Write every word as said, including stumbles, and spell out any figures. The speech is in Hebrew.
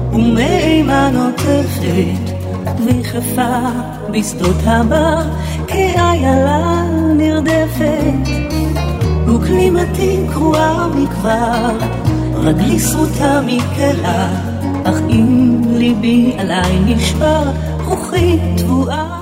ומאימה נוטפת ויחפה בשדות הבר כאיילה נרדפת, וכלימתי קרועה מכבר, רגלי סרוטה מכלה, אך אם ליבי עליי נשבר, רוחי תבואה